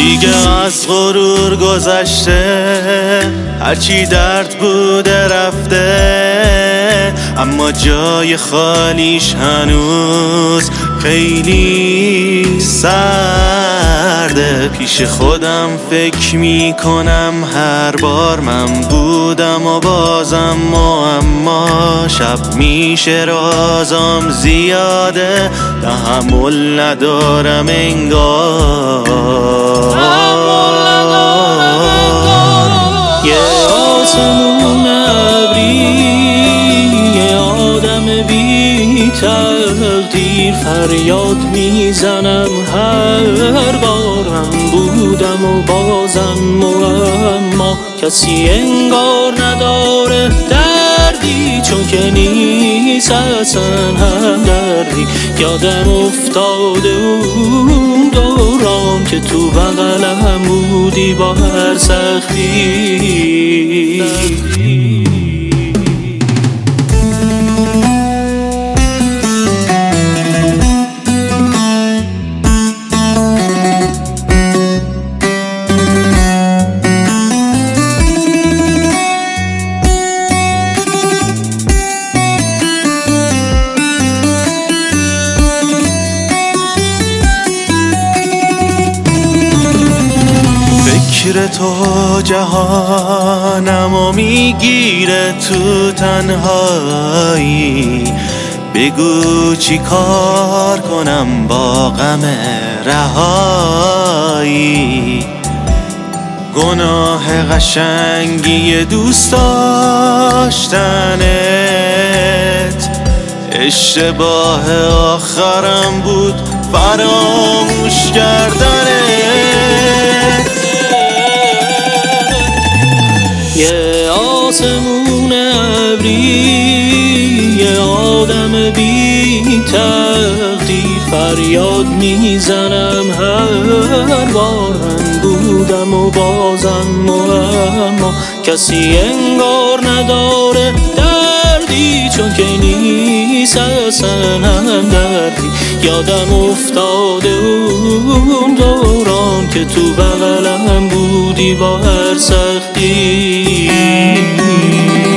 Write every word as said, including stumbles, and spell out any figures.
دیگه از غرور گذشته، هرچی درد بوده رفته، اما جای خالیش هنوز خیلی سرده. پیش خودم فکر میکنم هر بار من بودم و بازم معما، شب میشه رازم زیاده، تحمل ندارم انگار. یه آسمون ابری، یه آدم بی تقدیر، فریاد میزنم هر بارم بودم و بازم معما، کسی انگار نداره دردی چون که نیست اصلا هم دردی. یادم افتاده اون دوران که تو بغلم بودی با هر سختی. فکر تو جهانم و میگیره تو تنهایی، بگو چی کار کنم با غم رهایی. گناه قشنگی دوست داشتنت، اشتباه آخرم بود فراموش کردنت. یه آسمون ابری، یه آدم بی تقدیر، فریاد میزنم هر بار من بودم و بازم معما، کسی انگار نداره دردی چون که نیست اصلا هم دردی. یادم افتاده اون دوران که تو بغلم بودی با هر سختی.